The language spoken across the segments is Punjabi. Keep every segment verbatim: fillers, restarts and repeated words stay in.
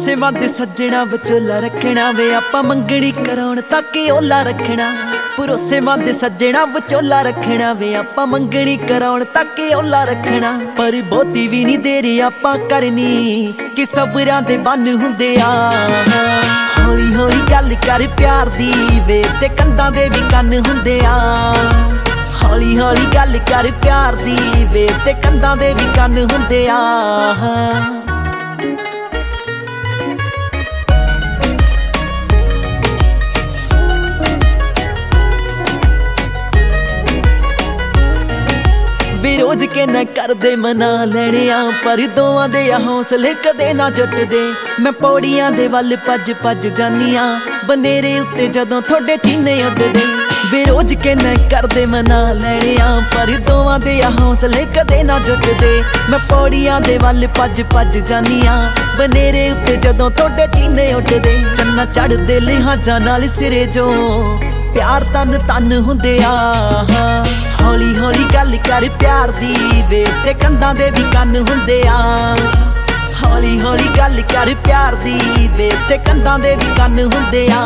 ਭਰੋਸੇਮੰਦ ਸੱਜਣਾ ਵਿਚੋਲਾ ਰੱਖਣਾ ਵੇ ਆਪਾਂ ਮੰਗਣੀ ਕਰਾਉਣ ਤੱਕ ਓਲਾ ਰੱਖਣਾ। ਭਰੋਸੇਮੰਦ ਸੱਜਣਾ ਵਿਚੋਲਾ ਰੱਖਣਾ ਵੇ ਆਪਾਂ ਮੰਗਣੀ ਕਰਾਉਣ ਤੱਕ ਓਲਾ ਰੱਖਣਾ। ਪਰ ਬਹੁਤੀ ਵੀ ਨਹੀਂ ਦੇਰੀ ਆਪਾਂ ਕਰਨੀ ਕਿ ਸਬਰਾਂ ਦੇ ਬੰਨ ਹੁੰਦੇ ਆ। ਹੌਲੀ ਹੌਲੀ ਗੱਲ ਕਰ ਪਿਆਰ ਦੀ ਵੇ ਤੇ ਕੰਧਾਂ ਦੇ ਵੀ ਕੰਨ ਹੁੰਦੇ ਆ। ਹੌਲੀ ਹੌਲੀ ਗੱਲ ਕਰ ਪਿਆਰ ਦੀ ਵੇ ਤੇ ਕੰਧਾਂ ਦੇ ਵੀ ਕੰਨ ਹੁੰਦੇ ਆ। ਵੀ ਰੋਜ਼ ਕੇ ਨਾ ਕਰਦੇ ਮਨਾ ਲੈਣੇ ਆ, ਪਰ ਦੋਵਾਂ ਦੇ ਆ ਹੌਸਲੇ ਕਦੇ ਨਾ ਜੁੱਟਦੇ। ਮੈਂ ਪੌੜੀਆਂ ਦੇ ਵੱਲ ਭੱਜ ਭੱਜ ਜਾਨੀ ਆ, ਬਨੇਰੇ ਉੱਤੇ ਜਦੋਂ ਤੁਹਾਡੇ ਚੀਨੇ ਉੱਡਦੇ। ਵੀ ਰੋਜ਼ ਕੇ ਨਾ ਕਰਦੇ ਮਨਾ ਲੈਣੇ ਆ, ਪਰ ਦੋਵਾਂ ਦੇ ਆ ਹੌਸਲੇ ਕਦੇ ਨਾ ਜੁੱਟਦੇ। ਮੈਂ ਪੌੜੀਆਂ ਦੇ ਵੱਲ ਭੱਜ ਭੱਜ ਜਾਨੀ ਆ, ਬਨੇਰੇ ਉੱਤੇ ਜਦੋਂ ਤੁਹਾਡੇ ਚੀਨੇ ਉੱਡਦੇ। ਚੰਨਾ ਚੜ੍ਹਦੇ ਲਿਹਾਜ਼ਾਂ ਨਾਲ ਸਿਰੇ ਜੋ ਪਿਆਰ ਤਨ ਤਨ ਹੁੰਦੇ ਆ। ਹੌਲੀ ਹੌਲੀ ਗੱਲ ਕਰ ਪਿਆਰ ਦੀ ਵੇ ਤੇ ਕੰਧਾਂ ਦੇ ਵੀ ਕੰਨ ਹੁੰਦੇ ਆ। ਹੌਲੀ ਹੌਲੀ ਗੱਲ ਕਰ ਪਿਆਰ ਦੀ ਵੇ ਤੇ ਕੰਧਾਂ ਦੇ ਵੀ ਕੰਨ ਹੁੰਦੇ ਆ।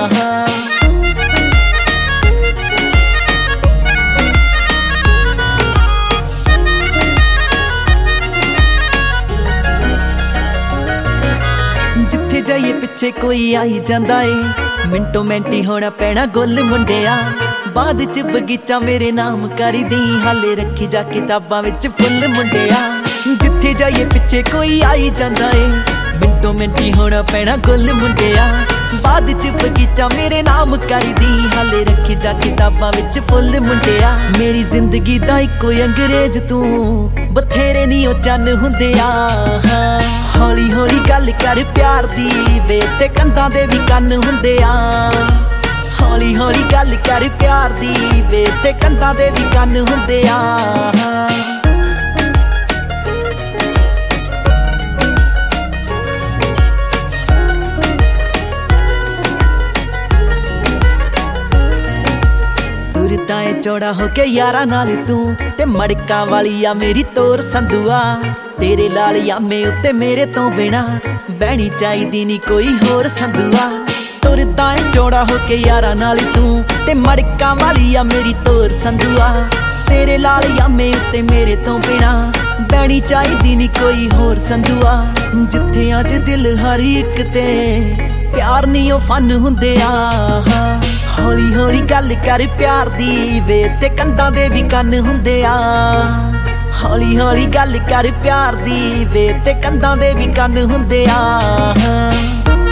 ਜਿੱਥੇ ਜਾਈਏ ਪਿੱਛੇ ਕੋਈ ਆਈ ਜਾਂਦਾ ਏ, ਮਿੰਟੋ ਮਿੰਟੀ ਹੋਣਾ ਪੈਣਾ ਗੁੱਲ ਮੁੰਡਿਆ। ਬਾਅਦ ਚ ਬਗੀਚਾ ਮੇਰੇ ਨਾਮ ਕਰਦੀ, ਹਾਲੇ ਰੱਖੀ ਜਾ ਕਿਤਾਬਾਂ ਵਿੱਚ ਫੁੱਲ ਮੁੰਡਿਆ। ਜਿੱਥੇ ਜਾਈਏ ਪਿੱਛੇ ਕੋਈ ਆਈ ਜਾਂਦਾ ਏ, ਮਿੰਟੋ ਮਿੰਟੀ ਹੋਣਾ ਪੈਣਾ ਗੁੱਲ ਮੁੰਡਿਆ। ਬਾਅਦ ਚ ਬਗੀਚਾ ਮੇਰੇ ਨਾਮ ਕਰਦੀ, ਹਾਲੇ ਰੱਖੀ ਜਾ ਕਿਤਾਬਾਂ ਵਿੱਚ ਫੁੱਲ ਮੁੰਡਿਆ। ਮੇਰੀ ਜ਼ਿੰਦਗੀ ਦਾ ਇੱਕੋ ਅੰਗਰੇਜ਼ ਤੂੰ, ਬਥੇਰੇ ਨੀ ਉਹ ਚੰਨ ਹੁੰਦੇ ਆ। ਹੌਲੀ ਹੌਲੀ ਗੱਲ ਕਰ ਪਿਆਰ ਦੀ ਵੇ ਤੇ ਕੰਧਾਂ ਦੇ ਵੀ ਕੰਨ ਹੁੰਦੇ ਆ। ਹੌਲੀ ਹੌਲੀ ਗੱਲ ਕਰ ਪਿਆਰ ਦੀ ਵੇ ਤੇ ਕੰਧਾਂ ਦੇ ਵੀ ਕੰਨ ਹੁੰਦੇ ਆ। ਤੁਰਦਾ ਏ ਚੌੜਾ ਹੋ ਕੇ ਯਾਰਾਂ ਨਾਲ ਤੂੰ, ਤੇ ਮੜਕਾਂ ਵਾਲੀ ਆ ਮੇਰੀ ਤੋਰ ਸੰਦੂਆ। ਤੇਰੇ ਲਾਲ ਯਾਮੇ ਉੱਤੇ ਮੇਰੇ ਤੋਂ ਬਿਨਾ ਬਹਿਣੀ ਚਾਹੀਦੀ ਨੀ ਕੋਈ ਹੋਰ ਸੰਦੂਆ। ਤੁਰਦਾ ਏ ਚੌੜਾ ਹੋ ਕੇ ਯਾਰਾਂ ਨਾਲ ਤੂੰ, ਤੇ ਮੜਕਾਂ ਵਾਲੀ ਆ ਮੇਰੀ ਤੋਰ ਸੰਦੂਆ। ਤੇਰੇ ਲਾਲ ਯਾਮੇ ਉੱਤੇ ਮੇਰੇ ਤੋਂ ਬਿਨਾ ਬਹਿਣੀ ਚਾਹੀਦੀ ਨੀ ਕੋਈ ਹੋਰ ਸੰਦੂਆ। ਜਿੱਥੇ ਅੱਜ ਦਿਲ ਹਰ ਇੱਕ ਤੇ ਪਿਆਰ ਨੀ ਉਹ ਫਨ ਹੁੰਦੇ ਆ। ਹੌਲੀ ਹੌਲੀ ਗੱਲ ਕਰ ਪਿਆਰ ਦੀ ਵੇ ਤੇ ਕੰਧਾਂ ਦੇ ਵੀ ਕੰਨ ਹੁੰਦੇ ਆ। ਹੌਲੀ ਹੌਲੀ ਗੱਲ ਕਰ ਪਿਆਰ ਦੀ ਵੇ ਤੇ ਕੰਧਾਂ ਦੇ ਵੀ ਕੰਨ ਹੁੰਦੇ ਆ।